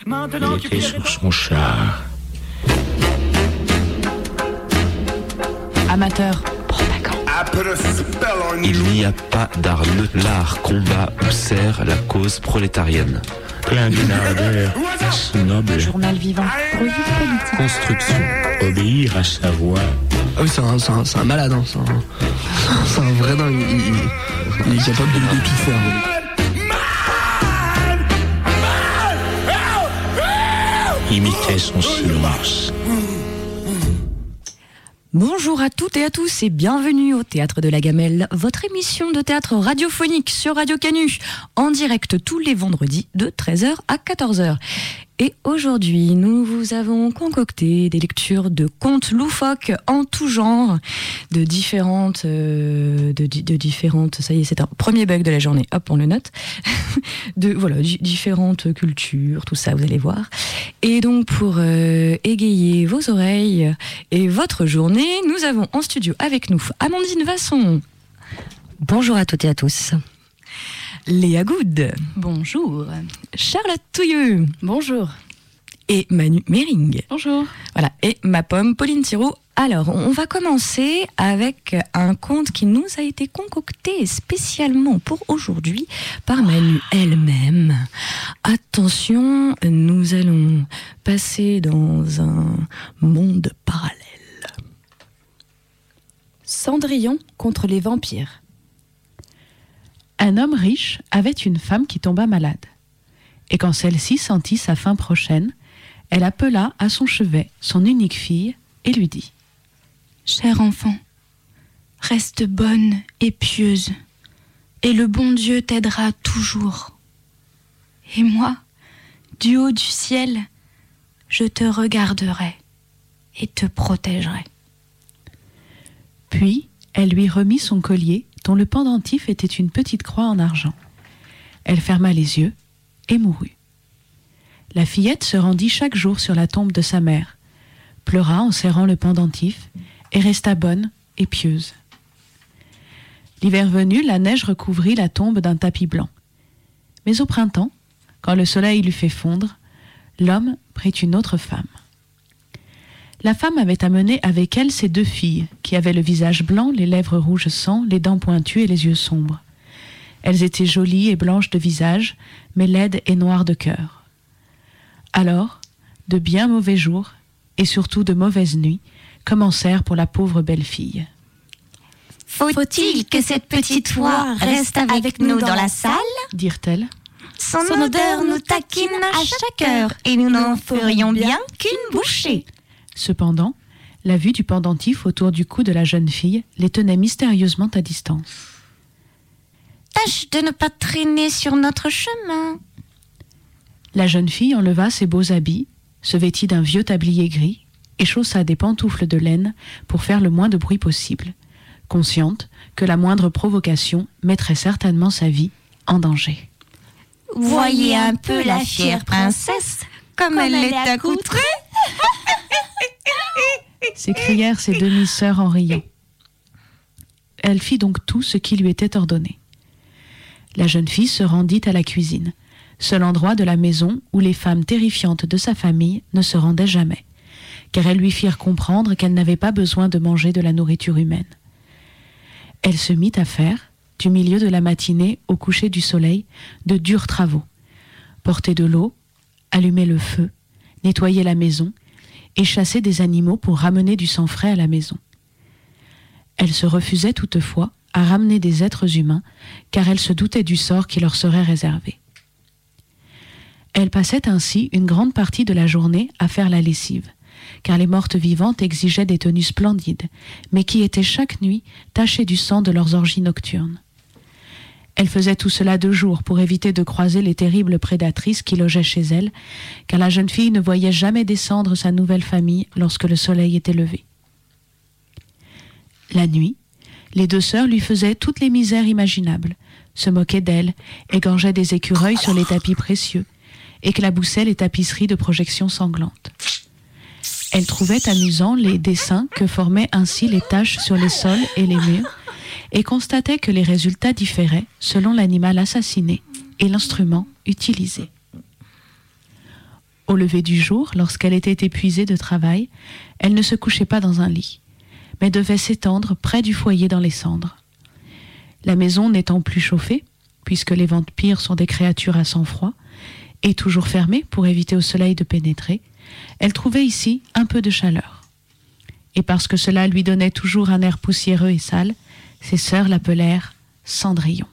Il était sur son char. Amateur. Il n'y a pas d'art neutre. L'art combat ou sert la cause prolétarienne. Plein d'une ardeur noble. Journal vivant. Revue politique. Construction. Obéir à sa voix. Ah oui, c'est un malade, hein. C'est un vrai dingue. Il est capable de tout faire. Imiter son silence. Bonjour à toutes et à tous et bienvenue au Théâtre de la Gamelle, votre émission de théâtre radiophonique sur Radio Canu, en direct tous les vendredis de 13h à 14h. Et aujourd'hui, nous vous avons concocté des lectures de contes loufoques en tout genre, de différentes, ça y est, c'est un premier bug de la journée, hop, on le note, différentes cultures, tout ça, vous allez voir. Et donc, pour égayer vos oreilles et votre journée, nous avons en studio avec nous Amandine Vasson. Bonjour à toutes et à tous. Léa Good. Bonjour. Charlotte Touilleux. Bonjour. Et Manu Mering. Bonjour. Voilà, et ma pomme Pauline Thiraud. Alors, on va commencer avec un conte qui nous a été concocté spécialement pour aujourd'hui par Manu elle-même. Attention, nous allons passer dans un monde parallèle. Cendrillon contre les vampires. Un homme riche avait une femme qui tomba malade. Et quand celle-ci sentit sa fin prochaine, elle appela à son chevet son unique fille et lui dit : « Cher enfant, reste bonne et pieuse, et le bon Dieu t'aidera toujours. Et moi, du haut du ciel, je te regarderai et te protégerai. » Puis, elle lui remit son collier dont le pendentif était une petite croix en argent. Elle ferma les yeux et mourut. La fillette se rendit chaque jour sur la tombe de sa mère, pleura en serrant le pendentif et resta bonne et pieuse. L'hiver venu, la neige recouvrit la tombe d'un tapis blanc. Mais au printemps, quand le soleil l'eut fait fondre, l'homme prit une autre femme. La femme avait amené avec elle ses deux filles, qui avaient le visage blanc, les lèvres rouges sang, les dents pointues et les yeux sombres. Elles étaient jolies et blanches de visage, mais laides et noires de cœur. Alors, de bien mauvais jours, et surtout de mauvaises nuits, commencèrent pour la pauvre belle-fille. « Faut-il que cette petite voix reste avec nous dans la salle ?» dirent-elles. « Son odeur nous taquine à chaque heure, et nous n'en ferions bien qu'une bouchée. » Cependant, la vue du pendentif autour du cou de la jeune fille les tenait mystérieusement à distance. « Tâche de ne pas traîner sur notre chemin. » La jeune fille enleva ses beaux habits, se vêtit d'un vieux tablier gris et chaussa des pantoufles de laine pour faire le moins de bruit possible, consciente que la moindre provocation mettrait certainement sa vie en danger. « Voyez un peu la fière princesse, comme elle est accoutrée !» s'écrièrent ses demi-sœurs en riant. Elle fit donc tout ce qui lui était ordonné. La jeune fille se rendit à la cuisine, seul endroit de la maison où les femmes terrifiantes de sa famille ne se rendaient jamais, car elles lui firent comprendre qu'elle n'avait pas besoin de manger de la nourriture humaine. Elle se mit à faire, du milieu de la matinée au coucher du soleil, de durs travaux. Porter de l'eau, allumer le feu, nettoyer la maison et chasser des animaux pour ramener du sang frais à la maison. Elle se refusait toutefois à ramener des êtres humains, car elle se doutait du sort qui leur serait réservé. Elle passait ainsi une grande partie de la journée à faire la lessive, car les mortes vivantes exigeaient des tenues splendides, mais qui étaient chaque nuit tachées du sang de leurs orgies nocturnes. Elle faisait tout cela de jour pour éviter de croiser les terribles prédatrices qui logeaient chez elle, car la jeune fille ne voyait jamais descendre sa nouvelle famille lorsque le soleil était levé. La nuit, les deux sœurs lui faisaient toutes les misères imaginables, se moquaient d'elle, égorgeaient des écureuils sur les tapis précieux, éclaboussaient les tapisseries de projections sanglantes. Elle trouvait amusant les dessins que formaient ainsi les taches sur les sols et les murs, et constatait que les résultats différaient selon l'animal assassiné et l'instrument utilisé. Au lever du jour, lorsqu'elle était épuisée de travail, elle ne se couchait pas dans un lit, mais devait s'étendre près du foyer dans les cendres. La maison n'étant plus chauffée, puisque les vampires sont des créatures à sang froid, et toujours fermée pour éviter au soleil de pénétrer, elle trouvait ici un peu de chaleur. Et parce que cela lui donnait toujours un air poussiéreux et sale, ses sœurs l'appelèrent Cendrillon.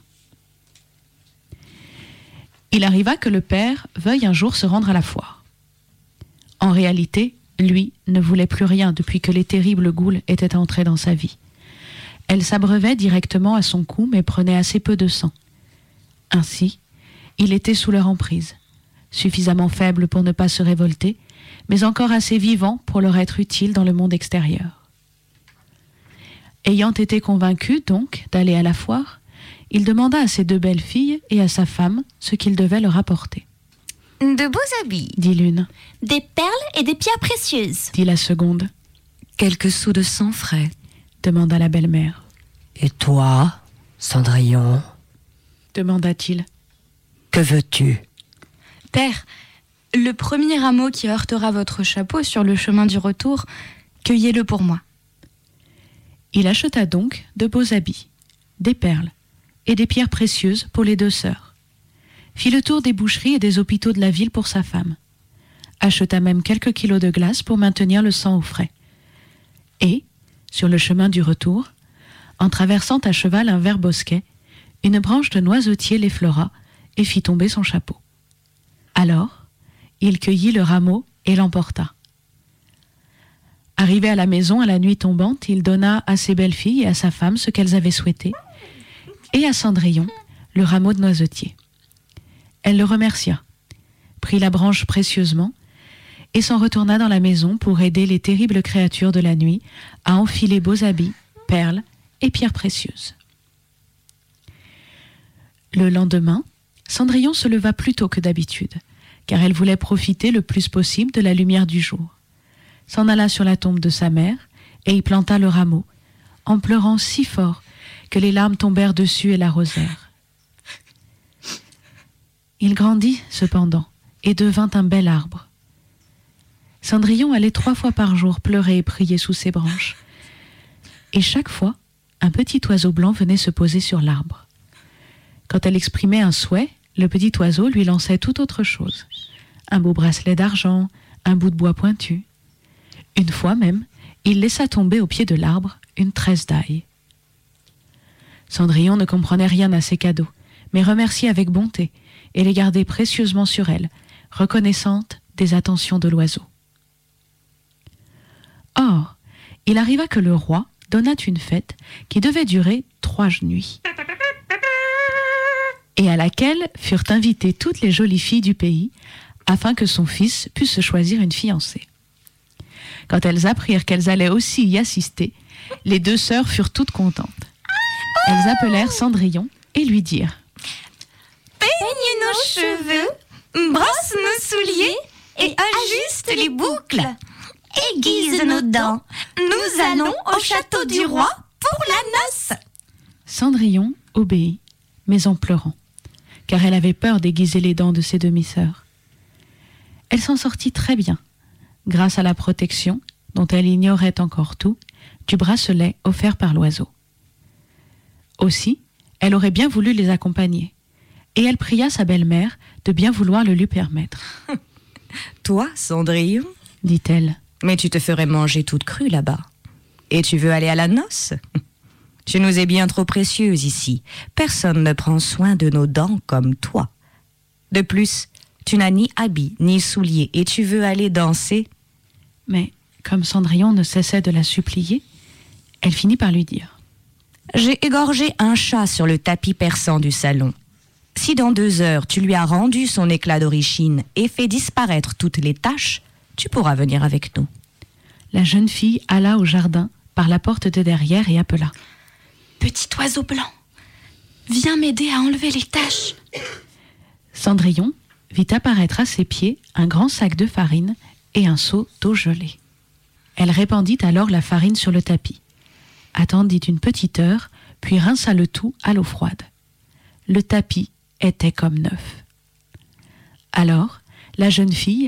Il arriva que le père veuille un jour se rendre à la foire. En réalité, lui ne voulait plus rien depuis que les terribles goules étaient entrés dans sa vie. Elle s'abreuvait directement à son cou, mais prenait assez peu de sang. Ainsi, il était sous leur emprise, suffisamment faible pour ne pas se révolter, mais encore assez vivant pour leur être utile dans le monde extérieur. Ayant été convaincu, donc, d'aller à la foire, il demanda à ses 2 belles filles et à sa femme ce qu'il devait leur apporter. « De beaux habits, Dit l'une, des perles et des pierres précieuses. dit la seconde, Quelques sous de sang frais. demanda la belle-mère. Et toi, Cendrillon, Demanda-t-il. que veux-tu? Père, le premier rameau qui heurtera votre chapeau sur le chemin du retour, cueillez-le pour moi. » Il acheta donc de beaux habits, des perles et des pierres précieuses pour les 2 sœurs, fit le tour des boucheries et des hôpitaux de la ville pour sa femme, acheta même quelques kilos de glace pour maintenir le sang au frais. Et, sur le chemin du retour, en traversant à cheval un vert bosquet, une branche de noisetier l'effleura et fit tomber son chapeau. Alors, il cueillit le rameau et l'emporta. Arrivé à la maison à la nuit tombante, il donna à ses belles filles et à sa femme ce qu'elles avaient souhaité, et à Cendrillon le rameau de noisetier. Elle le remercia, prit la branche précieusement, et s'en retourna dans la maison pour aider les terribles créatures de la nuit à enfiler beaux habits, perles et pierres précieuses. Le lendemain, Cendrillon se leva plus tôt que d'habitude, car elle voulait profiter le plus possible de la lumière du jour. S'en alla sur la tombe de sa mère et y planta le rameau, en pleurant si fort que les larmes tombèrent dessus et l'arrosèrent. Il grandit, cependant, et devint un bel arbre. Cendrillon allait 3 fois par jour pleurer et prier sous ses branches. Et chaque fois, un petit oiseau blanc venait se poser sur l'arbre. Quand elle exprimait un souhait, le petit oiseau lui lançait tout autre chose. Un beau bracelet d'argent, un bout de bois pointu. Une fois même, il laissa tomber au pied de l'arbre une tresse d'ail. Cendrillon ne comprenait rien à ces cadeaux, mais remerciait avec bonté et les gardait précieusement sur elle, reconnaissante des attentions de l'oiseau. Or, il arriva que le roi donna une fête qui devait durer 3 nuits, et à laquelle furent invitées toutes les jolies filles du pays, afin que son fils puisse se choisir une fiancée. Quand elles apprirent qu'elles allaient aussi y assister, les 2 sœurs furent toutes contentes. Elles appelèrent Cendrillon et lui dirent « Peigne nos cheveux, brosse nos souliers et ajuste les boucles. Aiguise nos dents. Nous allons au château du roi pour la noce. » Cendrillon obéit, mais en pleurant, car elle avait peur d'aiguiser les dents de ses demi-sœurs. Elle s'en sortit très bien, grâce à la protection, dont elle ignorait encore tout, du bracelet offert par l'oiseau. Aussi, elle aurait bien voulu les accompagner, et elle pria sa belle-mère de bien vouloir le lui permettre. « Toi, Cendrillon, dit-elle, mais tu te ferais manger toute crue là-bas. Et tu veux aller à la noce ? Tu nous es bien trop précieuse ici. Personne ne prend soin de nos dents comme toi. De plus, tu n'as ni habit, ni souliers, et tu veux aller danser ? » Mais, comme Cendrillon ne cessait de la supplier, elle finit par lui dire « J'ai égorgé un chat sur le tapis persan du salon. Si dans 2 heures tu lui as rendu son éclat d'origine et fait disparaître toutes les taches, tu pourras venir avec nous. » La jeune fille alla au jardin par la porte de derrière et appela « Petit oiseau blanc, viens m'aider à enlever les taches. » Cendrillon vit apparaître à ses pieds un grand sac de farine et un seau d'eau gelée. Elle répandit alors la farine sur le tapis, attendit une petite heure, puis rinça le tout à l'eau froide. Le tapis était comme neuf. Alors, la jeune fille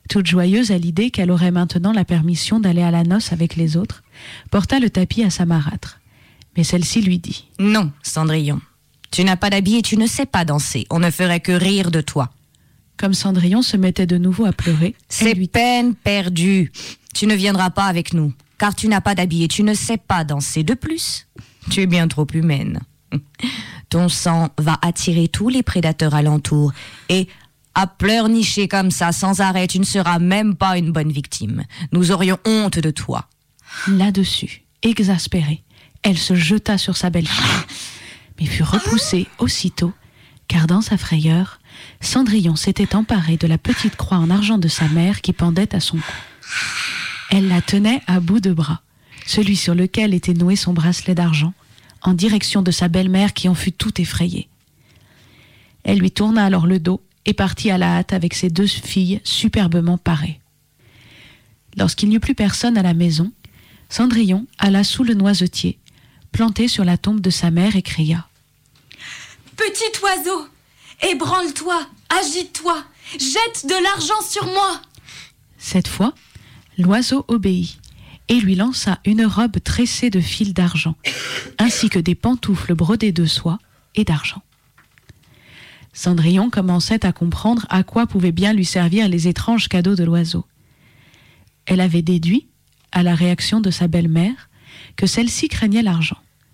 toute joyeuse à l'idée qu'elle aurait maintenant la permission d'aller à la noce avec les autres, porta le tapis à sa marâtre. Mais celle-ci lui dit « Non, Cendrillon, tu n'as pas d'habit et tu ne sais pas danser. On ne ferait que rire de toi. » Comme Cendrillon se mettait de nouveau à pleurer, c'est peine perdue. Tu ne viendras pas avec nous, car tu n'as pas d'habit et tu ne sais pas danser. De plus, tu es bien trop humaine. Ton sang va attirer tous les prédateurs alentour et à pleurnicher comme ça sans arrêt, tu ne seras même pas une bonne victime. Nous aurions honte de toi. Là-dessus, exaspérée, elle se jeta sur sa belle-fille, mais fut repoussée aussitôt, car dans sa frayeur, Cendrillon s'était emparée de la petite croix en argent de sa mère qui pendait à son cou. Elle la tenait à bout de bras, celui sur lequel était noué son bracelet d'argent, en direction de sa belle-mère qui en fut tout effrayée. Elle lui tourna alors le dos et partit à la hâte avec ses 2 filles superbement parées. Lorsqu'il n'y eut plus personne à la maison, Cendrillon alla sous le noisetier, planté sur la tombe de sa mère, et cria « Petit oiseau, ébranle-toi, agite-toi, jette de l'argent sur moi !» Cette fois, l'oiseau obéit et lui lança une robe tressée de fils d'argent, ainsi que des pantoufles brodées de soie et d'argent. Cendrillon commençait à comprendre à quoi pouvaient bien lui servir les étranges cadeaux de l'oiseau. Elle avait déduit, à la réaction de sa belle-mère, que celle-ci craignait l'argent.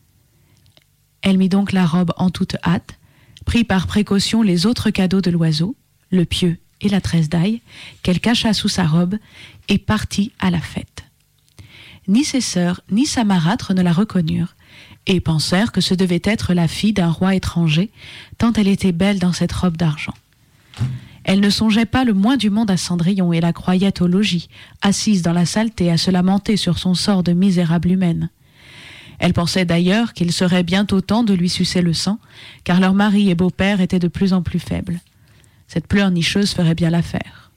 Elle mit donc la robe en toute hâte, prit par précaution les autres cadeaux de l'oiseau, le pieu et la tresse d'ail, qu'elle cacha sous sa robe, et partit à la fête. Ni ses sœurs ni sa marâtre ne la reconnurent, et pensèrent que ce devait être la fille d'un roi étranger, tant elle était belle dans cette robe d'argent. Elle ne songeait pas le moins du monde à Cendrillon et la croyait au logis, assise dans la saleté à se lamenter sur son sort de misérable humaine. Elle pensait d'ailleurs qu'il serait bientôt temps de lui sucer le sang, car leur mari et beau-père étaient de plus en plus faibles. Cette pleurnicheuse ferait bien l'affaire.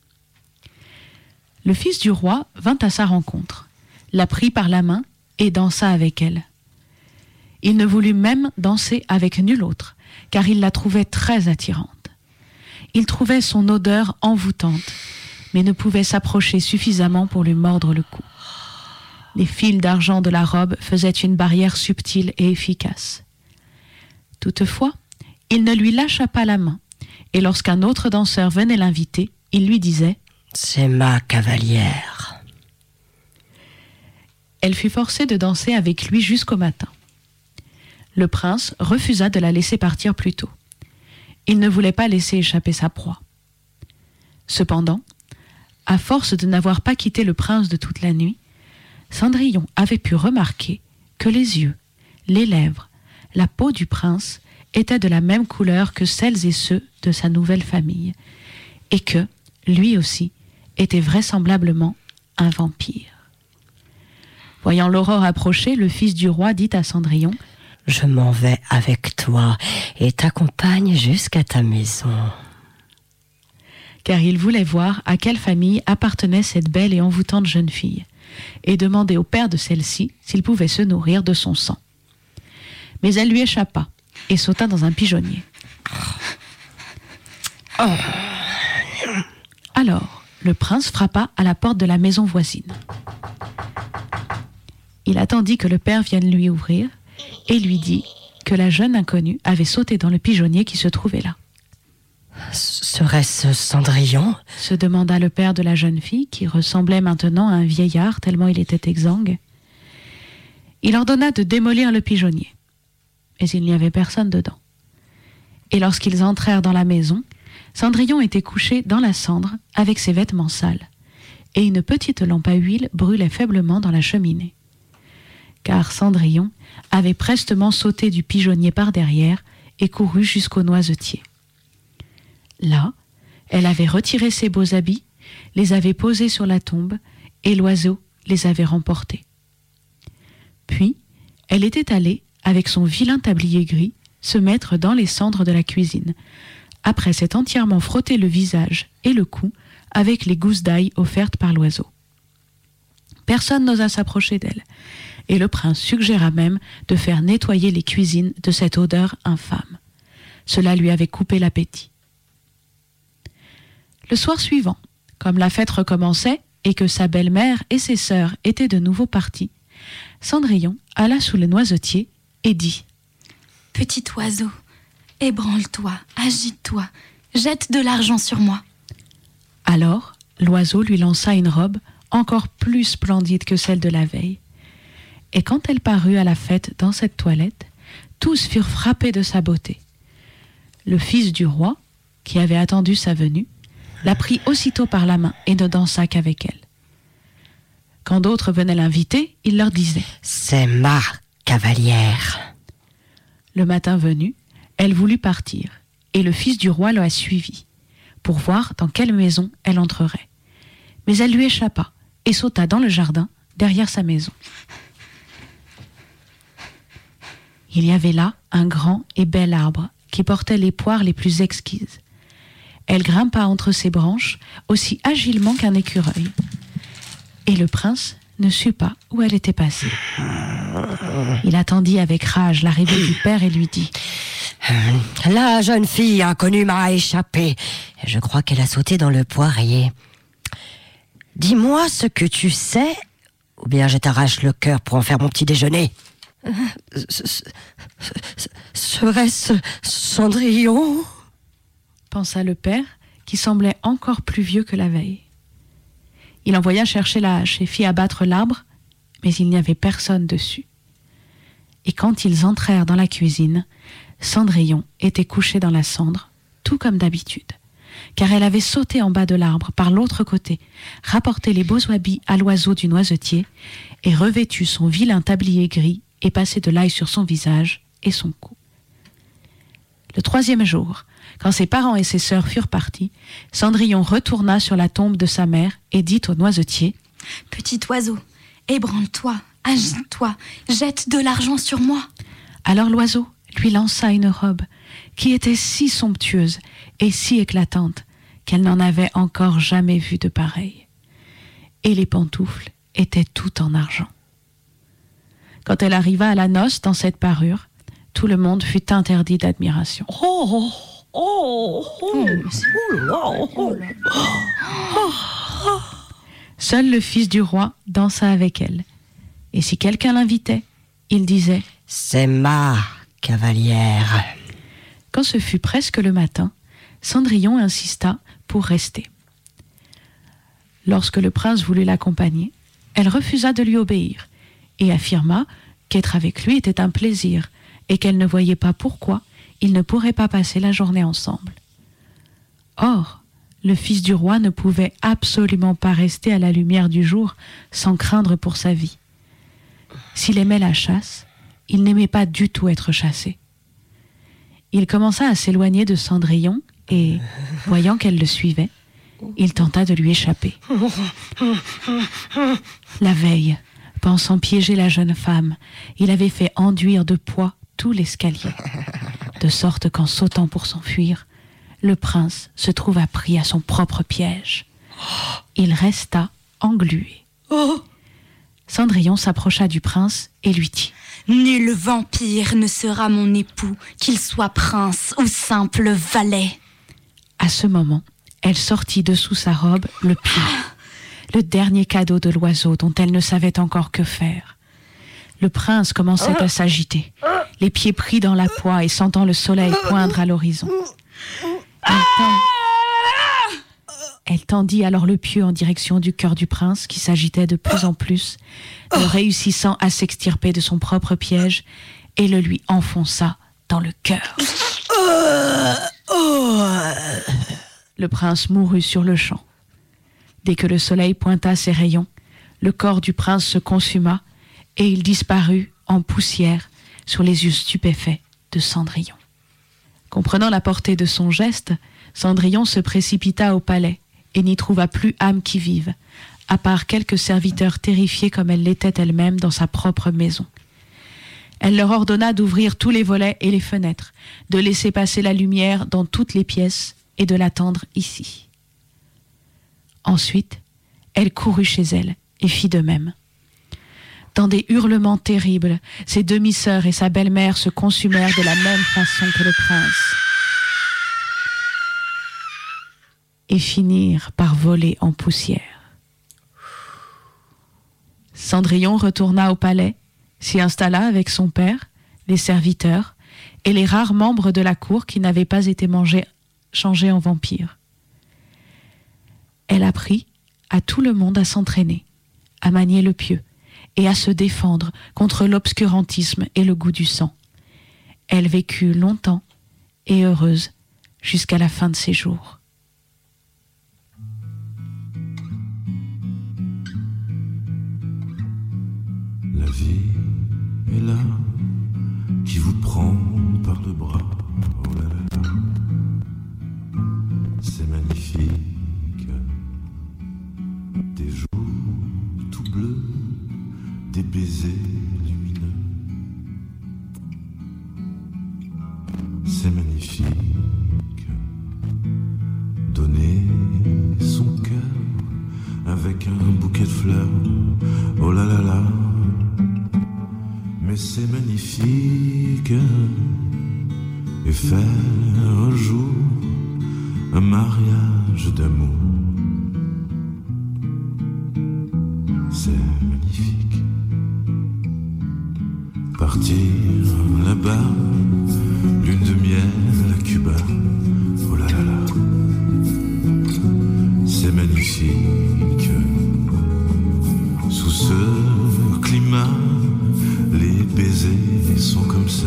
Le fils du roi vint à sa rencontre, la prit par la main et dansa avec elle. Il ne voulut même danser avec nul autre, car il la trouvait très attirante. Il trouvait son odeur envoûtante, mais ne pouvait s'approcher suffisamment pour lui mordre le cou. Les fils d'argent de la robe faisaient une barrière subtile et efficace. Toutefois, il ne lui lâcha pas la main, et lorsqu'un autre danseur venait l'inviter, il lui disait « C'est ma cavalière ». Elle fut forcée de danser avec lui jusqu'au matin. Le prince refusa de la laisser partir plus tôt. Il ne voulait pas laisser échapper sa proie. Cependant, à force de n'avoir pas quitté le prince de toute la nuit, Cendrillon avait pu remarquer que les yeux, les lèvres, la peau du prince étaient de la même couleur que celles et ceux de sa nouvelle famille, et que, lui aussi, était vraisemblablement un vampire. Voyant l'aurore approcher, le fils du roi dit à Cendrillon « Je m'en vais avec toi et t'accompagne jusqu'à ta maison. » Car il voulait voir à quelle famille appartenait cette belle et envoûtante jeune fille, et demander au père de celle-ci s'il pouvait se nourrir de son sang. Mais elle lui échappa et sauta dans un pigeonnier. Alors, le prince frappa à la porte de la maison voisine. Il attendit que le père vienne lui ouvrir et lui dit que la jeune inconnue avait sauté dans le pigeonnier qui se trouvait là. « Serait-ce Cendrillon ?» se demanda le père de la jeune fille, qui ressemblait maintenant à un vieillard tellement il était exsangue. Il ordonna de démolir le pigeonnier, mais il n'y avait personne dedans. Et lorsqu'ils entrèrent dans la maison, Cendrillon était couché dans la cendre avec ses vêtements sales, et une petite lampe à huile brûlait faiblement dans la cheminée. Car Cendrillon avait prestement sauté du pigeonnier par derrière et couru jusqu'au noisetier. Là, elle avait retiré ses beaux habits, les avait posés sur la tombe, et l'oiseau les avait remportés. Puis, elle était allée, avec son vilain tablier gris, se mettre dans les cendres de la cuisine, après s'être entièrement frotté le visage et le cou avec les gousses d'ail offertes par l'oiseau. Personne n'osa s'approcher d'elle, et le prince suggéra même de faire nettoyer les cuisines de cette odeur infâme. Cela lui avait coupé l'appétit. Le soir suivant, Comme la fête recommençait et que sa belle-mère et ses sœurs étaient de nouveau parties, Cendrillon alla sous le noisetier et dit « Petit oiseau, ébranle-toi, agite-toi, jette de l'argent sur moi. » Alors, l'oiseau lui lança une robe encore plus splendide que celle de la veille. Et quand elle parut à la fête dans cette toilette, tous furent frappés de sa beauté. Le fils du roi, qui avait attendu sa venue, la prit aussitôt par la main et ne dansa qu'avec elle. Quand d'autres venaient l'inviter, il leur disait « C'est ma cavalière. » Le matin venu, elle voulut partir, et le fils du roi la suivit, pour voir dans quelle maison elle entrerait. Mais elle lui échappa, et sauta dans le jardin, derrière sa maison. Il y avait là un grand et bel arbre, qui portait les poires les plus exquises. Elle grimpa entre ses branches, aussi agilement qu'un écureuil. Et le prince ne sut pas où elle était passée. Il attendit avec rage l'arrivée du père et lui dit « La jeune fille inconnue m'a échappé. Je crois qu'elle a sauté dans le poirier. Dis-moi ce que tu sais, ou bien je t'arrache le cœur pour en faire mon petit déjeuner. » Serait-ce Cendrillon ? pensa le père, qui semblait encore plus vieux que la veille. Il envoya chercher la hache et fit abattre l'arbre, mais il n'y avait personne dessus. Et quand ils entrèrent dans la cuisine, Cendrillon était couchée dans la cendre, tout comme d'habitude, car elle avait sauté en bas de l'arbre par l'autre côté, rapporté les beaux habits à l'oiseau du noisetier et revêtu son vilain tablier gris et passé de l'ail sur son visage et son cou. Le 3e jour, quand ses parents et ses sœurs furent partis, Cendrillon retourna sur la tombe de sa mère et dit au noisetier « Petit oiseau, ébranle-toi, agite-toi, jette de l'argent sur moi. » Alors l'oiseau lui lança une robe qui était si somptueuse et si éclatante qu'elle n'en avait encore jamais vu de pareille. Et les pantoufles étaient toutes en argent. Quand elle arriva à la noce dans cette parure, tout le monde fut interdit d'admiration. Seul le fils du roi dansa avec elle. Et si quelqu'un l'invitait, il disait « C'est ma cavalière. » Quand ce fut presque le matin, Cendrillon insista pour rester. Lorsque le prince voulut l'accompagner, elle refusa de lui obéir et affirma qu'être avec lui était un plaisir et qu'elle ne voyait pas pourquoi ils ne pourraient pas passer la journée ensemble. Or, le fils du roi ne pouvait absolument pas rester à la lumière du jour sans craindre pour sa vie. S'il aimait la chasse, il n'aimait pas du tout être chassé. Il commença à s'éloigner de Cendrillon et, voyant qu'elle le suivait, il tenta de lui échapper. La veille, pensant piéger la jeune femme, il avait fait enduire de poids tout l'escalier, de sorte qu'en sautant pour s'enfuir, le prince se trouva pris à son propre piège. Il resta englué. Cendrillon s'approcha du prince et lui dit « Nul vampire ne sera mon époux, qu'il soit prince ou simple valet. » À ce moment, elle sortit de sous sa robe le pieu, le dernier cadeau de l'oiseau dont elle ne savait encore que faire. Le prince commençait à s'agiter, les pieds pris dans la poix et sentant le soleil poindre à l'horizon. Elle tendit alors le pieu en direction du cœur du prince qui s'agitait de plus en plus, ne réussissant à s'extirper de son propre piège, et le lui enfonça dans le cœur. Le prince mourut sur le champ. Dès que le soleil pointa ses rayons, le corps du prince se consuma et il disparut en poussière sur les yeux stupéfaits de Cendrillon. Comprenant la portée de son geste, Cendrillon se précipita au palais et n'y trouva plus âme qui vive, à part quelques serviteurs terrifiés comme elle l'était elle-même dans sa propre maison. Elle leur ordonna d'ouvrir tous les volets et les fenêtres, de laisser passer la lumière dans toutes les pièces et de l'attendre ici. Ensuite, elle courut chez elle et fit de même. Dans des hurlements terribles, ses demi-sœurs et sa belle-mère se consumèrent de la même façon que le prince. et finirent par voler en poussière. Cendrillon retourna au palais, s'y installa avec son père, les serviteurs et les rares membres de la cour qui n'avaient pas été changés en vampires. Elle apprit à tout le monde à s'entraîner, à manier le pieu et à se défendre contre l'obscurantisme et le goût du sang. Elle vécut longtemps et heureuse jusqu'à la fin de ses jours. La vie est là, qui vous prend par le bras. Oh là là là, c'est magnifique. Des joues tout bleues, des baisers lumineux. C'est magnifique. Donner son cœur avec un bouquet de fleurs. Oh là là là. Mais c'est magnifique. Et faire un jour un mariage d'amour. C'est magnifique. Partir là-bas, lune de miel à Cuba. Oh là là là, c'est magnifique. Sous ce climat, les baisers sont comme ça.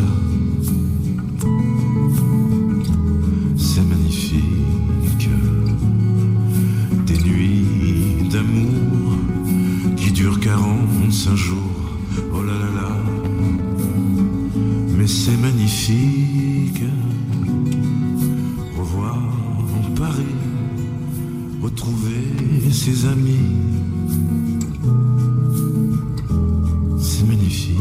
C'est magnifique. Des nuits d'amour qui durent 45 jours. Oh là là là, mais c'est magnifique. Revoir Paris, retrouver ses amis. C'est magnifique.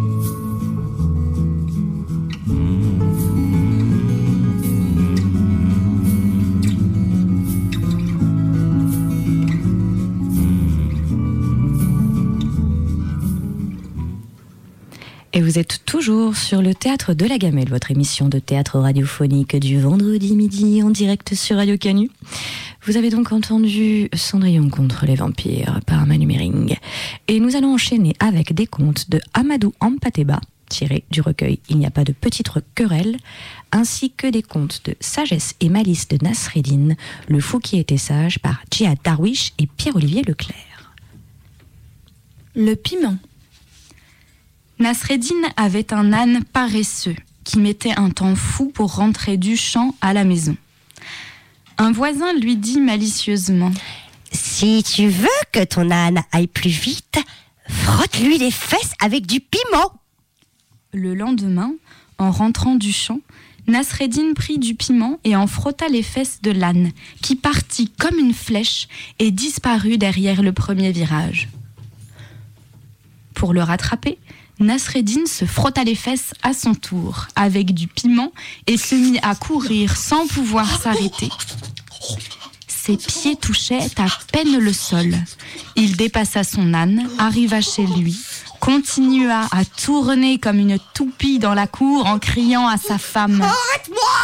Et vous êtes toujours sur le Théâtre de la Gamelle, votre émission de théâtre radiophonique du vendredi midi en direct sur Radio Canu. Vous avez donc entendu Cendrillon contre les vampires par Manu Mering. Et nous allons enchaîner avec des contes de Amadou Hampâté-Bâ, tirés du recueil Il n'y a pas de petites querelles, ainsi que des contes de Sagesse et malice de Nasreddin, Le fou qui était sage par Djihad Darwish et Pierre-Olivier Leclerc. Le piment. Nasreddin avait un âne paresseux qui mettait un temps fou pour rentrer du champ à la maison. Un voisin lui dit malicieusement : « Si tu veux que ton âne aille plus vite, frotte-lui les fesses avec du piment. » Le lendemain, en rentrant du champ, Nasreddin prit du piment et en frotta les fesses de l'âne, qui partit comme une flèche et disparut derrière le premier virage. Pour le rattraper, Nasreddin se frotta les fesses à son tour avec du piment et se mit à courir sans pouvoir s'arrêter. Ses pieds touchaient à peine le sol. Il dépassa son âne, arriva chez lui, continua à tourner comme une toupie dans la cour en criant à sa femme : « Arrête-moi !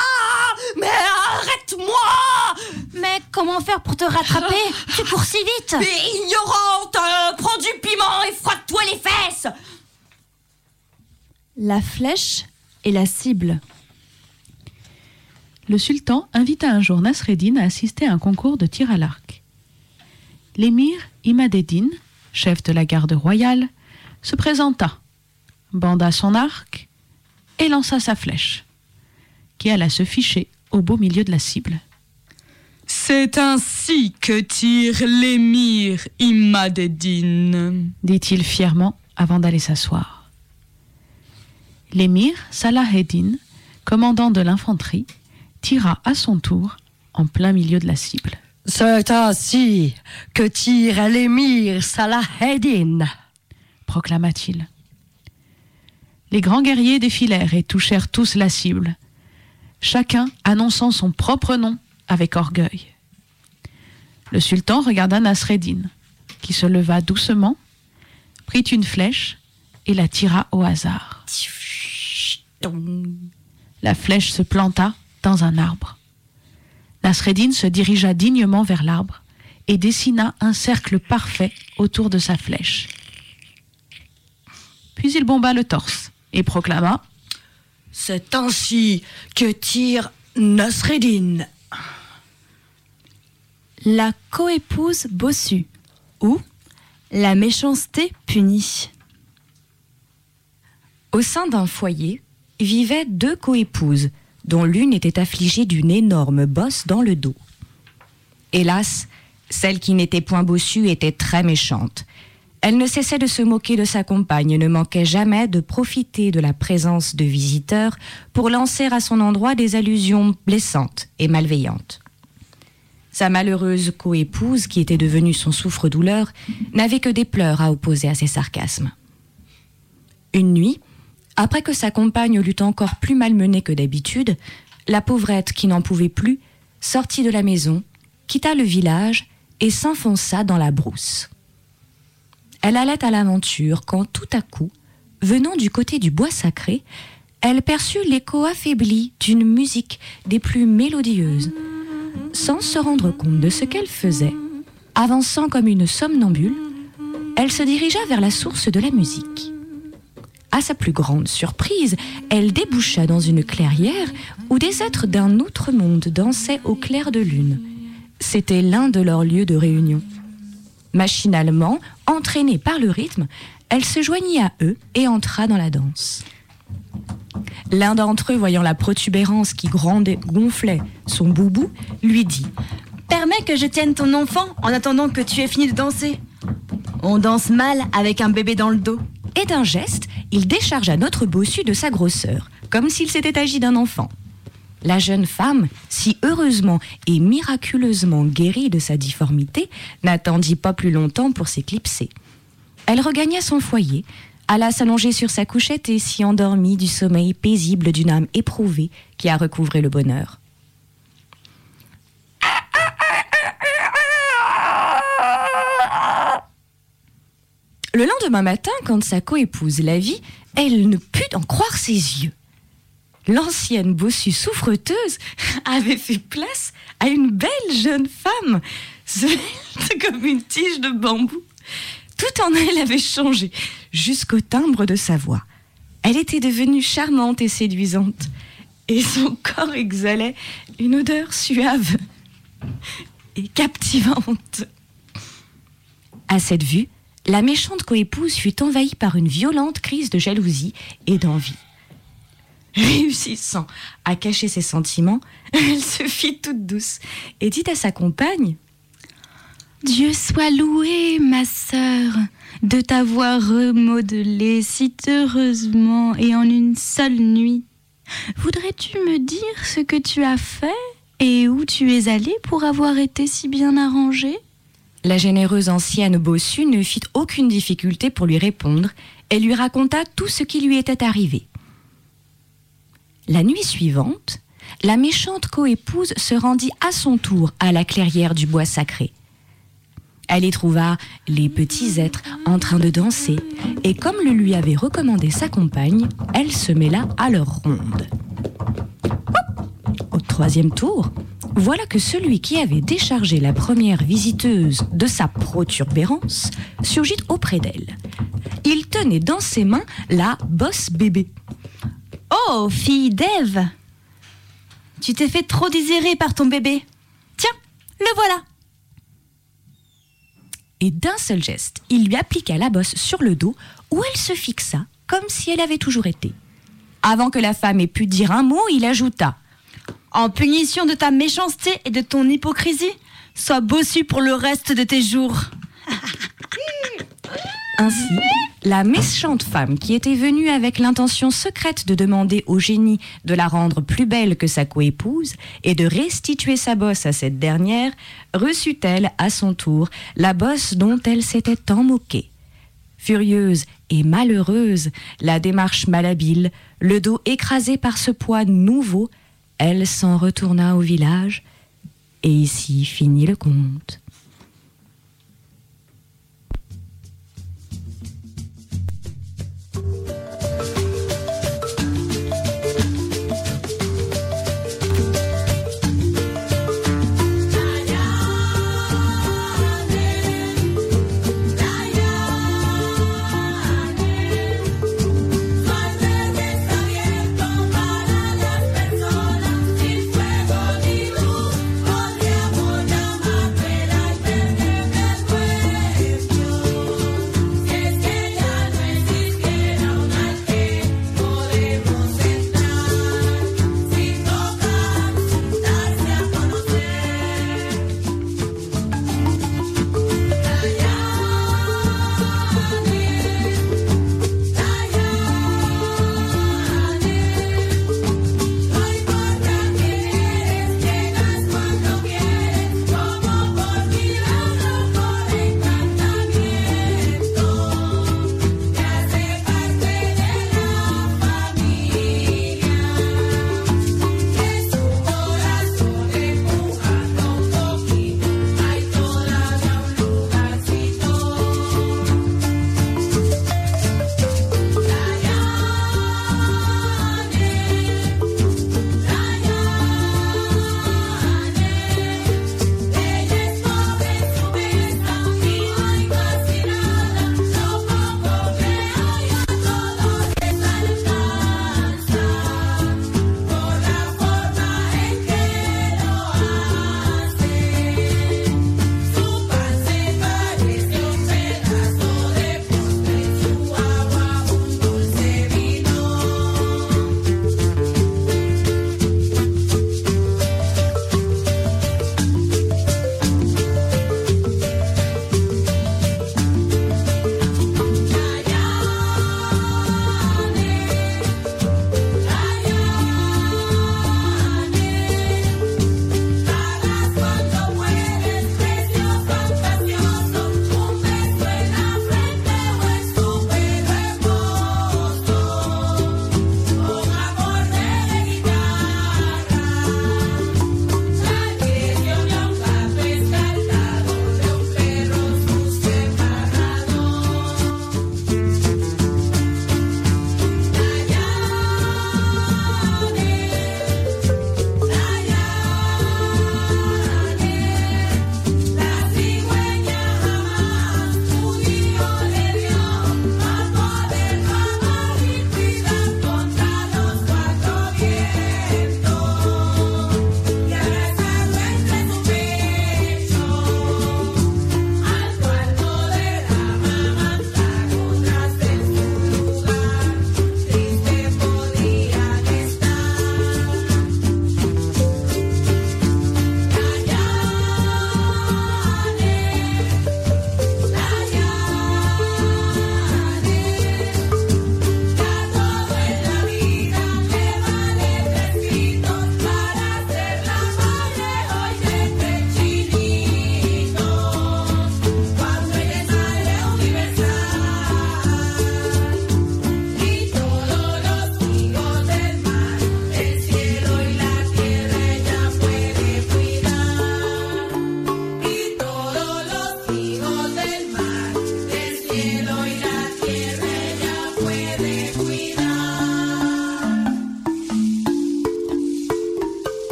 Mais arrête-moi ! Mais comment faire pour te rattraper ? Tu cours si vite ! Ignorante ! Prends du piment et frotte-toi les fesses ! » La flèche et la cible. Le sultan invita un jour Nasreddin à assister à un concours de tir à l'arc. L'émir Imadeddin, chef de la garde royale, se présenta, banda son arc et lança sa flèche, qui alla se ficher au beau milieu de la cible. « C'est ainsi que tire l'émir Imadeddin », dit-il fièrement avant d'aller s'asseoir. L'émir Salah-ed-Din, commandant de l'infanterie, tira à son tour en plein milieu de la cible. « C'est ainsi que tire l'émir Salah-ed-Din » proclama-t-il. Les grands guerriers défilèrent et touchèrent tous la cible, chacun annonçant son propre nom avec orgueil. Le sultan regarda Nasreddin, qui se leva doucement, prit une flèche et la tira au hasard. La flèche se planta dans un arbre. Nasreddin se dirigea dignement vers l'arbre et dessina un cercle parfait autour de sa flèche. Puis il bomba le torse et proclama « C'est ainsi que tire Nasreddin !» La coépouse bossue ou la méchanceté punie. Au sein d'un foyer vivaient 2 coépouses, dont l'une était affligée d'une énorme bosse dans le dos. Hélas, celle qui n'était point bossue était très méchante. Elle ne cessait de se moquer de sa compagne et ne manquait jamais de profiter de la présence de visiteurs pour lancer à son endroit des allusions blessantes et malveillantes. Sa malheureuse coépouse, qui était devenue son souffre-douleur, n'avait que des pleurs à opposer à ses sarcasmes. Une nuit, après que sa compagne l'eut encore plus malmenée que d'habitude, la pauvrette, qui n'en pouvait plus, sortit de la maison, quitta le village et s'enfonça dans la brousse. Elle allait à l'aventure quand tout à coup, venant du côté du bois sacré, elle perçut l'écho affaibli d'une musique des plus mélodieuses. Sans se rendre compte de ce qu'elle faisait, avançant comme une somnambule, elle se dirigea vers la source de la musique. À sa plus grande surprise, elle déboucha dans une clairière où des êtres d'un autre monde dansaient au clair de lune. C'était l'un de leurs lieux de réunion. Machinalement, entraînée par le rythme, elle se joignit à eux et entra dans la danse. L'un d'entre eux, voyant la protubérance qui gonflait son boubou, lui dit « Permets que je tienne ton enfant en attendant que tu aies fini de danser. On danse mal avec un bébé dans le dos. » Et d'un geste, il déchargea notre bossu de sa grosseur, comme s'il s'était agi d'un enfant. La jeune femme, si heureusement et miraculeusement guérie de sa difformité, n'attendit pas plus longtemps pour s'éclipser. Elle regagna son foyer, alla s'allonger sur sa couchette et s'y endormit du sommeil paisible d'une âme éprouvée qui a recouvré le bonheur. Le lendemain matin, quand sa coépouse la vit, elle ne put en croire ses yeux. L'ancienne bossue souffreteuse avait fait place à une belle jeune femme, svelte comme une tige de bambou. Tout en elle avait changé, jusqu'au timbre de sa voix. Elle était devenue charmante et séduisante, et son corps exhalait une odeur suave et captivante. À cette vue, la méchante coépouse fut envahie par une violente crise de jalousie et d'envie. Réussissant à cacher ses sentiments, elle se fit toute douce et dit à sa compagne « Dieu soit loué, ma sœur, de t'avoir remodelée si heureusement et en une seule nuit. Voudrais-tu me dire ce que tu as fait et où tu es allée pour avoir été si bien arrangée ?» La généreuse ancienne bossue ne fit aucune difficulté pour lui répondre et lui raconta tout ce qui lui était arrivé. La nuit suivante, la méchante coépouse se rendit à son tour à la clairière du bois sacré. Elle y trouva les petits êtres en train de danser et comme le lui avait recommandé sa compagne, elle se mêla à leur ronde. Au 3e tour, voilà que celui qui avait déchargé la première visiteuse de sa protubérance surgit auprès d'elle. Il tenait dans ses mains la bosse bébé. « Oh, fille d'Ève, tu t'es fait trop désirer par ton bébé. Tiens, le voilà !» Et d'un seul geste, il lui appliqua la bosse sur le dos où elle se fixa comme si elle avait toujours été. Avant que la femme ait pu dire un mot, il ajouta « En punition de ta méchanceté et de ton hypocrisie, sois bossu pour le reste de tes jours. » Ainsi, la méchante femme qui était venue avec l'intention secrète de demander au génie de la rendre plus belle que sa coépouse et de restituer sa bosse à cette dernière, reçut-elle à son tour la bosse dont elle s'était tant moquée. Furieuse et malheureuse, la démarche malhabile, le dos écrasé par ce poids nouveau, elle s'en retourna au village et ici finit le conte.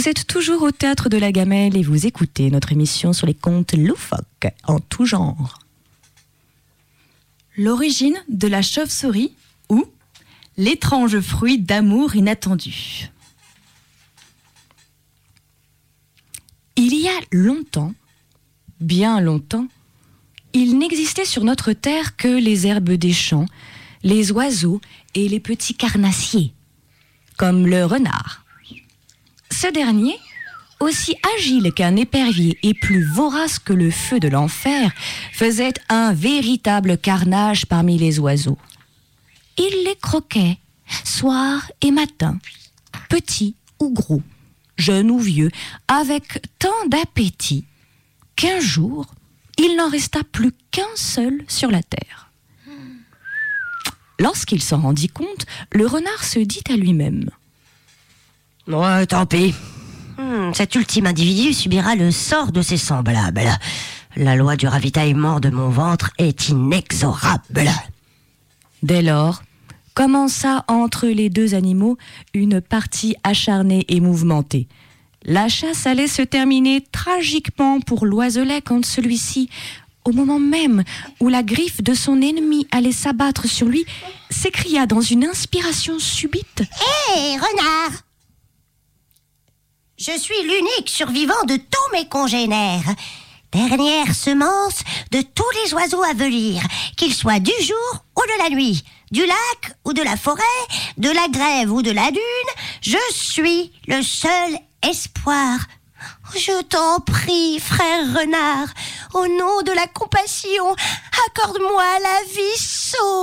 Vous êtes toujours au Théâtre de la Gamelle et vous écoutez notre émission sur les contes loufoques en tout genre. L'origine de la chauve-souris ou l'étrange fruit d'amour inattendu. Il y a longtemps, bien longtemps, il n'existait sur notre terre que les herbes des champs, les oiseaux et les petits carnassiers, comme le renard. Ce dernier, aussi agile qu'un épervier et plus vorace que le feu de l'enfer, faisait un véritable carnage parmi les oiseaux. Il les croquait, soir et matin, petits ou gros, jeunes ou vieux, avec tant d'appétit qu'un jour, il n'en resta plus qu'un seul sur la terre. Lorsqu'il s'en rendit compte, le renard se dit à lui-même : « Ouais, tant pis. Cet ultime individu subira le sort de ses semblables. La loi du ravitaillement de mon ventre est inexorable. » Dès lors, commença entre les deux animaux une partie acharnée et mouvementée. La chasse allait se terminer tragiquement pour l'oiselet quand celui-ci, au moment même où la griffe de son ennemi allait s'abattre sur lui, s'écria dans une inspiration subite : « Hé, renard ! Je suis l'unique survivant de tous mes congénères. Dernière semence de tous les oiseaux à venir, qu'ils soient du jour ou de la nuit, du lac ou de la forêt, de la grève ou de la dune, je suis le seul espoir. Je t'en prie, frère renard, au nom de la compassion, accorde-moi la vie sauve. »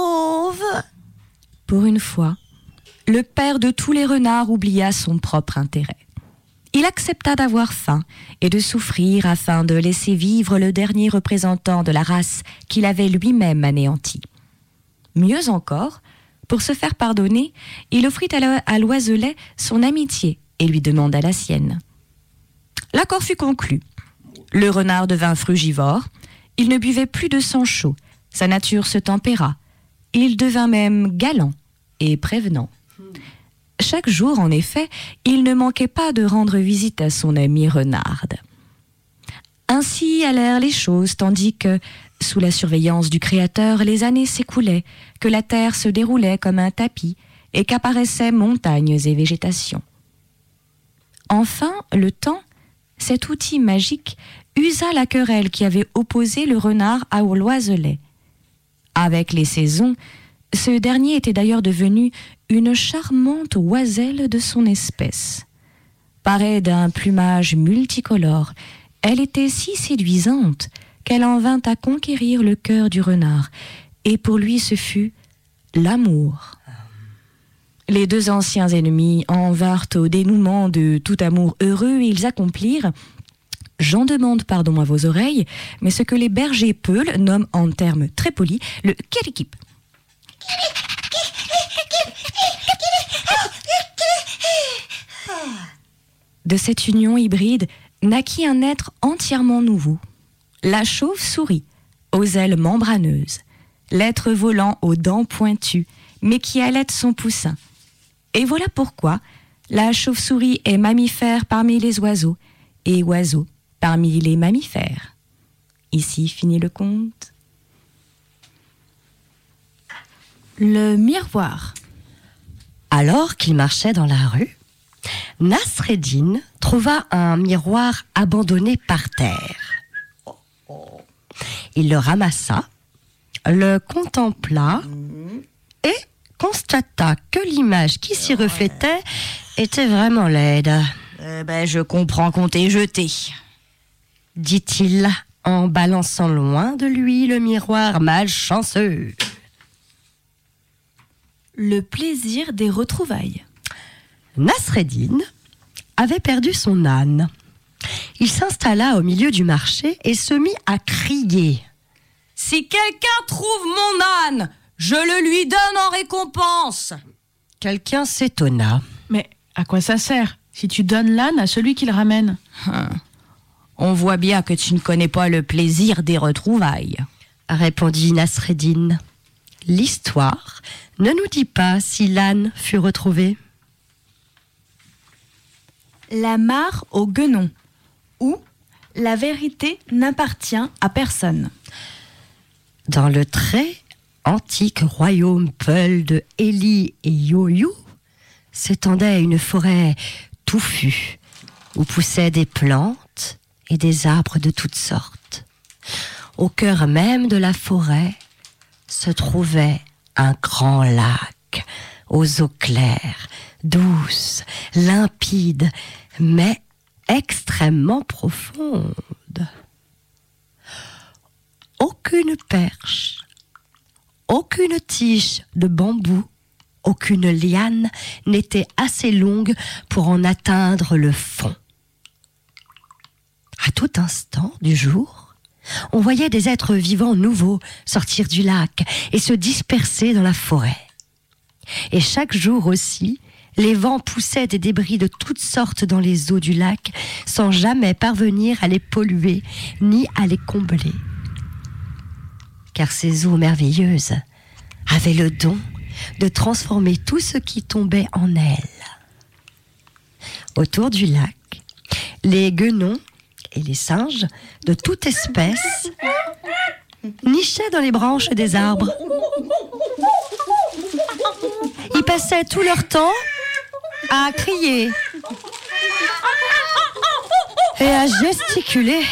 Pour une fois, le père de tous les renards oublia son propre intérêt. Il accepta d'avoir faim et de souffrir afin de laisser vivre le dernier représentant de la race qu'il avait lui-même anéanti. Mieux encore, pour se faire pardonner, il offrit à l'oiselet son amitié et lui demanda la sienne. L'accord fut conclu. Le renard devint frugivore, il ne buvait plus de sang chaud, sa nature se tempéra, il devint même galant et prévenant. Chaque jour, en effet, il ne manquait pas de rendre visite à son ami renarde. Ainsi allèrent les choses, tandis que, sous la surveillance du Créateur, les années s'écoulaient, que la terre se déroulait comme un tapis et qu'apparaissaient montagnes et végétation. Enfin, le temps, cet outil magique, usa la querelle qui avait opposé le renard à l'oiselet. Avec les saisons, ce dernier était d'ailleurs devenu une charmante oiselle de son espèce. Parée d'un plumage multicolore, elle était si séduisante qu'elle en vint à conquérir le cœur du renard, et pour lui ce fut l'amour. Les deux anciens ennemis en vinrent au dénouement de tout amour heureux et ils accomplirent, j'en demande pardon à vos oreilles, mais ce que les bergers peuls nomment en termes très polis le kirikip. De cette union hybride naquit un être entièrement nouveau, la chauve-souris, aux ailes membraneuses, l'être volant aux dents pointues, mais qui allaite son poussin. Et voilà pourquoi la chauve-souris est mammifère parmi les oiseaux et oiseau parmi les mammifères. Ici finit le conte. Le miroir. Alors qu'il marchait dans la rue, Nasreddin trouva un miroir abandonné par terre. Il le ramassa, le contempla et constata que l'image qui s'y reflétait était vraiment laide. Je comprends qu'on t'ait jeté, dit-il en balançant loin de lui le miroir malchanceux. Le plaisir des retrouvailles. Nasreddin avait perdu son âne. Il s'installa au milieu du marché et se mit à crier. « Si quelqu'un trouve mon âne, je le lui donne en récompense !» Quelqu'un s'étonna. « Mais à quoi ça sert si tu donnes l'âne à celui qui le ramène ?» On voit bien que tu ne connais pas le plaisir des retrouvailles, répondit Nasreddin. L'histoire ne nous dit pas si l'âne fut retrouvé. La mare au guenon, ou la vérité n'appartient à personne. Dans le très antique royaume peul de Élie et Yo-Yo s'étendait une forêt touffue où poussaient des plantes et des arbres de toutes sortes. Au cœur même de la forêt se trouvait un grand lac aux eaux claires, douces, limpides, mais extrêmement profondes. Aucune perche, aucune tige de bambou, aucune liane n'était assez longue pour en atteindre le fond. À tout instant du jour, on voyait des êtres vivants nouveaux sortir du lac et se disperser dans la forêt. Et chaque jour aussi, les vents poussaient des débris de toutes sortes dans les eaux du lac sans jamais parvenir à les polluer ni à les combler. Car ces eaux merveilleuses avaient le don de transformer tout ce qui tombait en elles. Autour du lac, les guenons et les singes de toute espèce nichaient dans les branches des arbres. Ils passaient tout leur temps à crier et à gesticuler.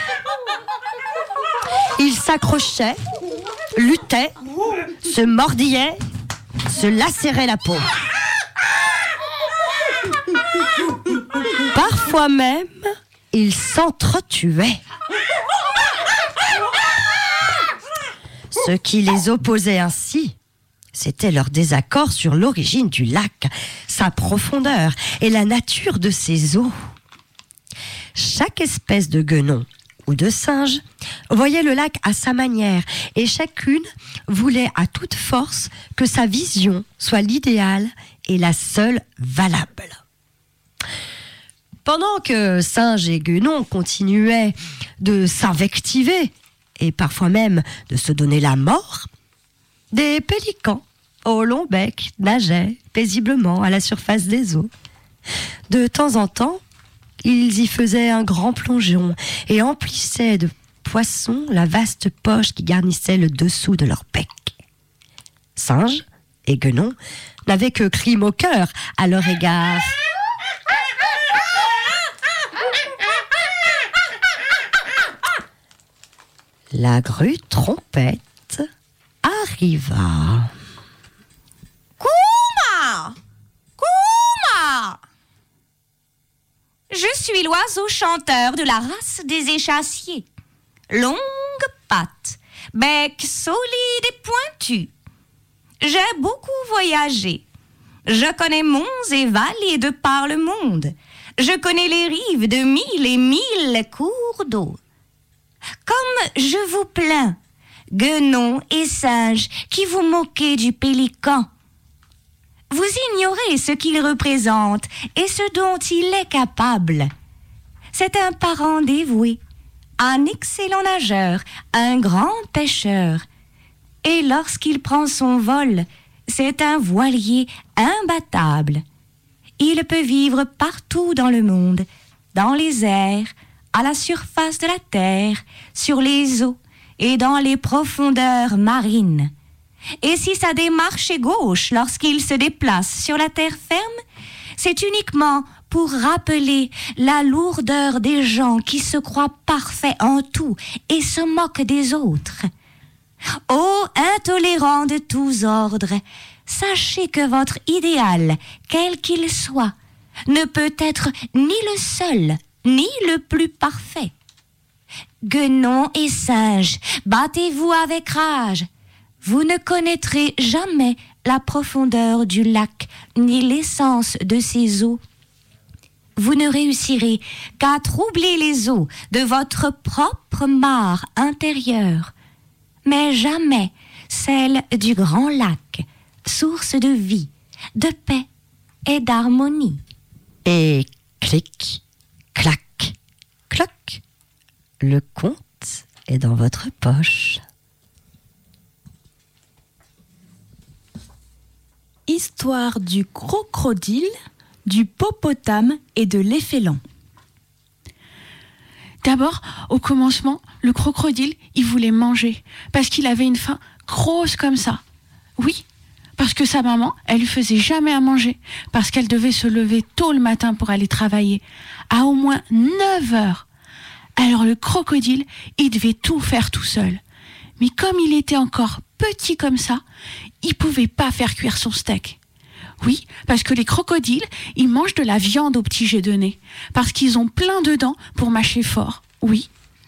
Ils s'accrochaient, luttaient, se mordillaient, se lacéraient la peau. Parfois même, ils s'entretuaient. Ce qui les opposait ainsi, c'était leur désaccord sur l'origine du lac, sa profondeur et la nature de ses eaux. Chaque espèce de guenon ou de singe voyait le lac à sa manière et chacune voulait à toute force que sa vision soit l'idéale et la seule valable. Pendant que singes et guenons continuaient de s'invectiver et parfois même de se donner la mort, des pélicans au long bec nageaient paisiblement à la surface des eaux. De temps en temps, ils y faisaient un grand plongeon et emplissaient de poissons la vaste poche qui garnissait le dessous de leur bec. Singes et guenons n'avaient que cris moqueurs à leur égard. La grue trompette arriva. Kouma! Kouma! Je suis l'oiseau chanteur de la race des échassiers. Longue patte, bec solide et pointu. J'ai beaucoup voyagé. Je connais monts et vallées de par le monde. Je connais les rives de 1000 et 1000 cours d'eau. Comme je vous plains, guenons et singes, qui vous moquez du pélican. Vous ignorez ce qu'il représente et ce dont il est capable. C'est un parent dévoué, un excellent nageur, un grand pêcheur. Et lorsqu'il prend son vol, c'est un voilier imbattable. Il peut vivre partout dans le monde, dans les airs, à la surface de la terre, sur les eaux et dans les profondeurs marines. Et si sa démarche est gauche lorsqu'il se déplace sur la terre ferme, c'est uniquement pour rappeler la lourdeur des gens qui se croient parfaits en tout et se moquent des autres. Ô intolérants de tous ordres, sachez que votre idéal, quel qu'il soit, ne peut être ni le seul, ni le plus parfait. Guenons et singes, battez-vous avec rage. Vous ne connaîtrez jamais la profondeur du lac, ni l'essence de ses eaux. Vous ne réussirez qu'à troubler les eaux de votre propre mare intérieure, mais jamais celle du grand lac, source de vie, de paix et d'harmonie. Et clic, clac, cloc, le conte est dans votre poche. Histoire du crocodile, du Popotame et de l'Éphélan. D'abord, au commencement, le crocodile, il voulait manger parce qu'il avait une faim grosse comme ça. Oui, parce que sa maman, elle lui faisait jamais à manger parce qu'elle devait se lever tôt le matin pour aller travailler, à au moins 9 heures. Alors le crocodile, il devait tout faire tout seul. Mais comme il était encore petit comme ça, il pouvait pas faire cuire son steak. Oui, parce que les crocodiles, ils mangent de la viande au petit jet de nez, parce qu'ils ont plein de dents pour mâcher fort, oui.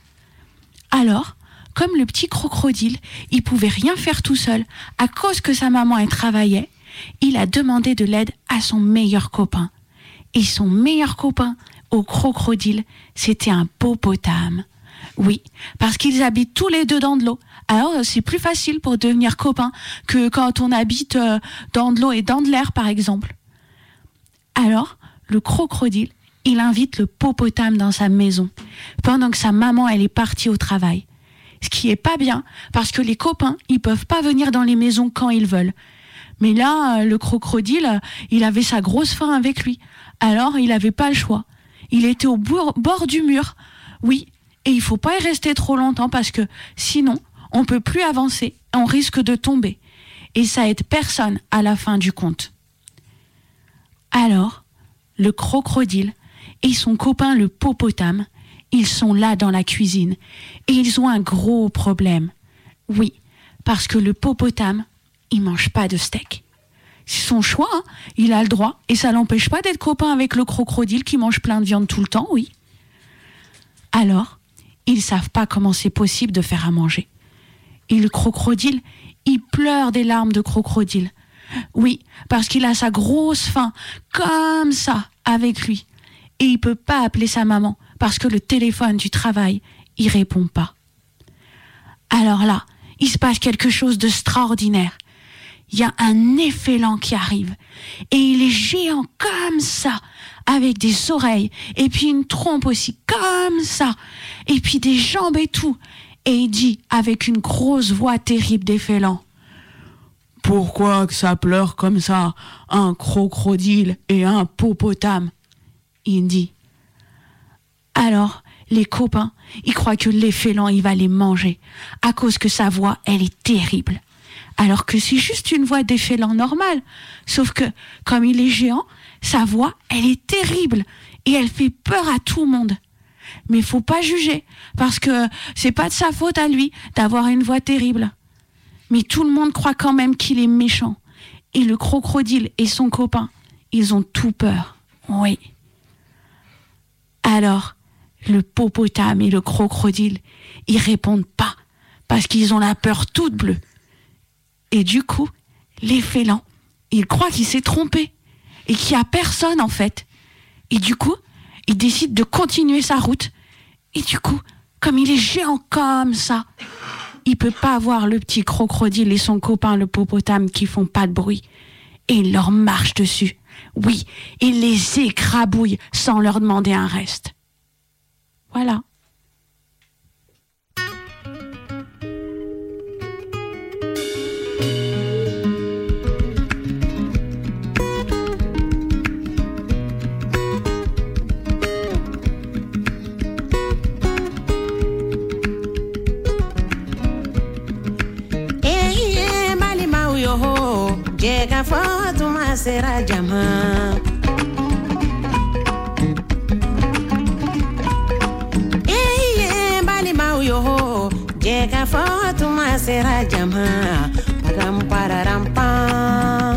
Alors, comme le petit crocodile, il pouvait rien faire tout seul, à cause que sa maman elle travaillait, il a demandé de l'aide à son meilleur copain. Et son meilleur copain au crocodile, c'était un Popotame. Oui, parce qu'ils habitent tous les deux dans de l'eau. Alors, c'est plus facile pour devenir copain que quand on habite dans de l'eau et dans de l'air, par exemple. Alors, le crocodile, il invite le Popotame dans sa maison, pendant que sa maman, elle est partie au travail. Ce qui est pas bien, parce que les copains, ils peuvent pas venir dans les maisons quand ils veulent. Mais là, le crocodile, il avait sa grosse faim avec lui. Alors, il avait pas le choix. Il était au bord du mur. Oui, et il faut pas y rester trop longtemps parce que sinon, on peut plus avancer et on risque de tomber. Et ça aide personne à la fin du compte. Alors, le crocodile et son copain le Popotame, ils sont là dans la cuisine et ils ont un gros problème. Oui, parce que le Popotame, il mange pas de steak. C'est son choix, hein. Il a le droit et ça l'empêche pas d'être copain avec le crocodile qui mange plein de viande tout le temps, oui. Alors, ils savent pas comment c'est possible de faire à manger. Et le crocodile, il pleure des larmes de crocodile. Oui, parce qu'il a sa grosse faim, comme ça, avec lui. Et il peut pas appeler sa maman, parce que le téléphone du travail, il répond pas. Alors là, il se passe quelque chose d'extraordinaire. Il y a un Éphélan qui arrive, et il est géant comme ça, avec des oreilles, et puis une trompe aussi, comme ça, et puis des jambes et tout. Et il dit, avec une grosse voix terrible d'Éphélan, « Pourquoi que ça pleure comme ça, un crocodile et un Popotame ?» Il dit. Alors, les copains, ils croient que l'Éphélan, il va les manger, à cause que sa voix, elle est terrible. Alors que c'est juste une voix d'Éphélan normale. Sauf que, comme il est géant, sa voix, elle est terrible et elle fait peur à tout le monde. Mais faut pas juger, parce que c'est pas de sa faute à lui d'avoir une voix terrible. Mais tout le monde croit quand même qu'il est méchant. Et le crocodile et son copain, ils ont tout peur. Oui. Alors, le Popotame et le crocodile, ils répondent pas, parce qu'ils ont la peur toute bleue. Et du coup, l'Éphélan, il croit qu'il s'est trompé et qu'il n'y a personne en fait. Et du coup, il décide de continuer sa route. Et du coup, comme il est géant comme ça, il peut pas voir le petit crocodile et son copain le Popotame qui font pas de bruit. Et il leur marche dessus. Oui, il les écrabouille sans leur demander un reste. Voilà. Jega foto masera jama bali mau yo jega foto masera jama param pararam pa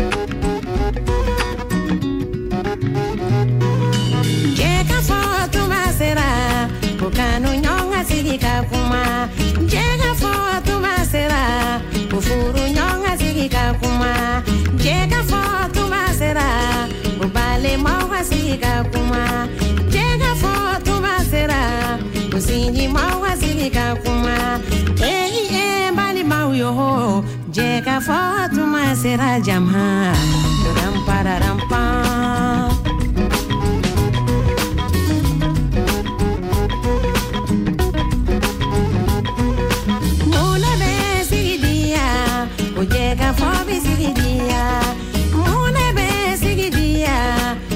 jega foto masera bukanu nyonga sigika kuma jega foto masera bufuru nyonga sigika kuma jega foto masera ubale mawa sigika kuma jega foto masera usinji mawa sigika kuma bali mau yo jega foto masera jama ram pararam pa Jega fobi sigidia, mune be sigidia,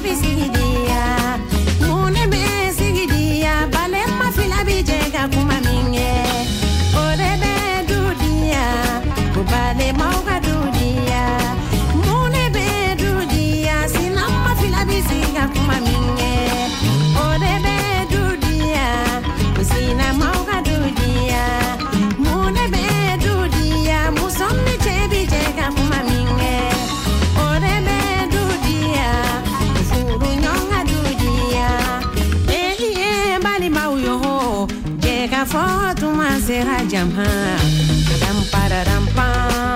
bisigidia mune bisigidia bale mafila bijega kuma minge orebe dudia bale mauga dudia mune be dudia sina mafila bisiga kuma minge orebe dudia sina mauga dudia mune be dudia musommi chebi jega kuma minge orebe dudia furu nyonga dudia elie bali mauyo jega fotu masera jamha dam pararam pa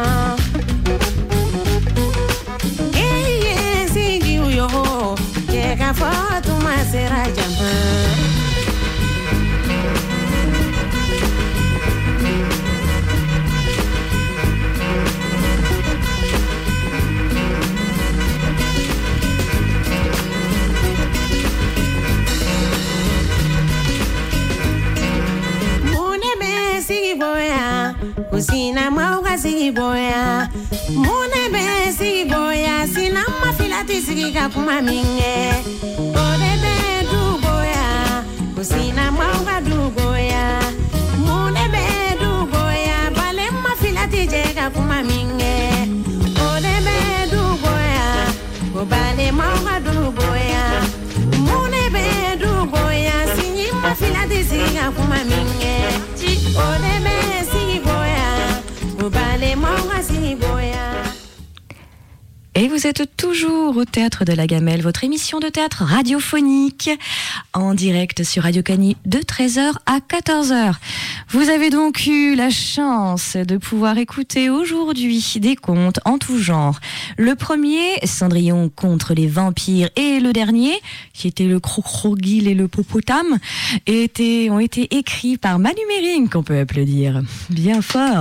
elie sigi uyo jega fotu masera jamha. Kusina mauga sigi boya mune be sigi boya sina mafilati sigi kakuma minge orebe du boya kusina mauga du boya mune be du boya bale mafilati je kakuma minge orebe du boya bale mauga du boya mune be du boya sini mafilati sigi kakuma minge orebe Et vous êtes toujours au Théâtre de la Gamelle, votre émission de théâtre radiophonique, en direct sur Radio Canu de 13h à 14h. Vous avez donc eu la chance de pouvoir écouter aujourd'hui des contes en tout genre. Le premier, Cendrillon contre les vampires, et le dernier, qui était le crocodile et le popotame, ont été écrits par Manu Mering, qu'on peut applaudir bien fort.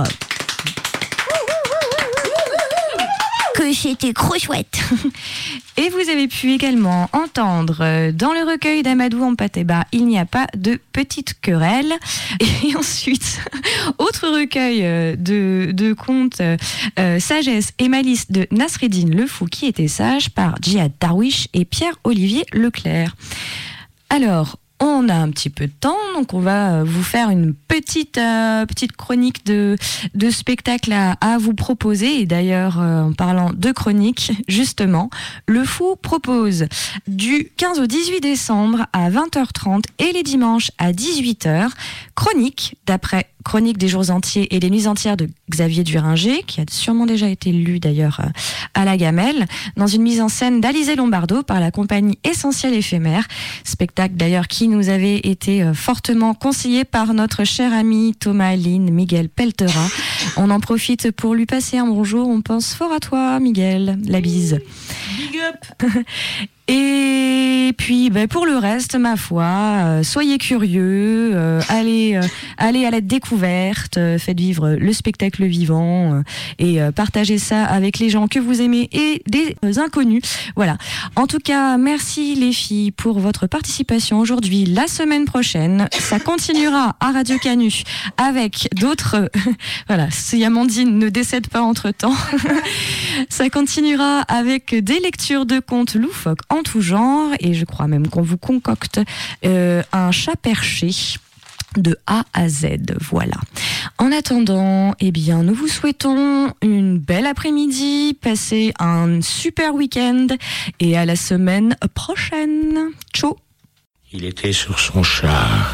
Que c'était trop chouette. Et vous avez pu également entendre dans le recueil d'Amadou Ampateba, il n'y a pas de petite querelle. Et ensuite, autre recueil de contes, Sagesse et malice de Nasreddin Le Fou qui était sage par Djihad Darwish et Pierre-Olivier Leclerc. Alors, on a un petit peu de temps, donc on va vous faire une petite chronique de spectacle à vous proposer. Et d'ailleurs, en parlant de chronique, justement, Le Fou propose du 15 au 18 décembre à 20h30 et les dimanches à 18h, chronique, d'après Chronique des jours entiers et les nuits entières de Xavier Duringer, qui a sûrement déjà été lu d'ailleurs à la Gamelle, dans une mise en scène d'Alizé Lombardo par la compagnie Essentiel Éphémère. Spectacle d'ailleurs qui nous avait été fortement conseillé par notre cher ami Thomas Aline, Miguel Peltera. On en profite pour lui passer un bonjour. On pense fort à toi, Miguel. La bise. Big up. Et puis pour le reste, ma foi, soyez curieux, allez à la découverte, faites vivre le spectacle vivant et partagez ça avec les gens que vous aimez et des inconnus. Voilà. En tout cas, merci les filles pour votre participation aujourd'hui. La semaine prochaine, ça continuera à Radio Canu avec d'autres. Voilà, si Amandine ne décède pas entre-temps, ça continuera avec des lectures de contes loufoques en tout genre, et je crois même qu'on vous concocte un chat perché de A à Z, voilà. En attendant, eh bien, nous vous souhaitons une belle après-midi, passez un super week-end et à la semaine prochaine. Ciao. Il était sur son char.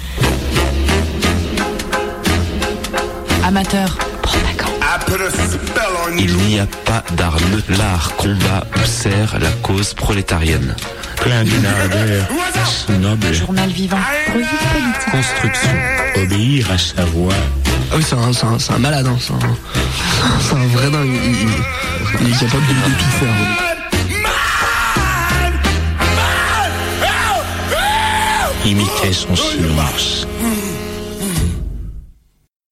Amateur. Il n'y a pas d'arme, l'art, combat ou sert la cause prolétarienne. Plein d'une ardeur noble. Journal vivant. Revue politique. Construction. Obéir à sa voix. Ah oui, c'est un malade, hein. C'est un vrai dingue. Il est capable de tout faire. Imiter son silence.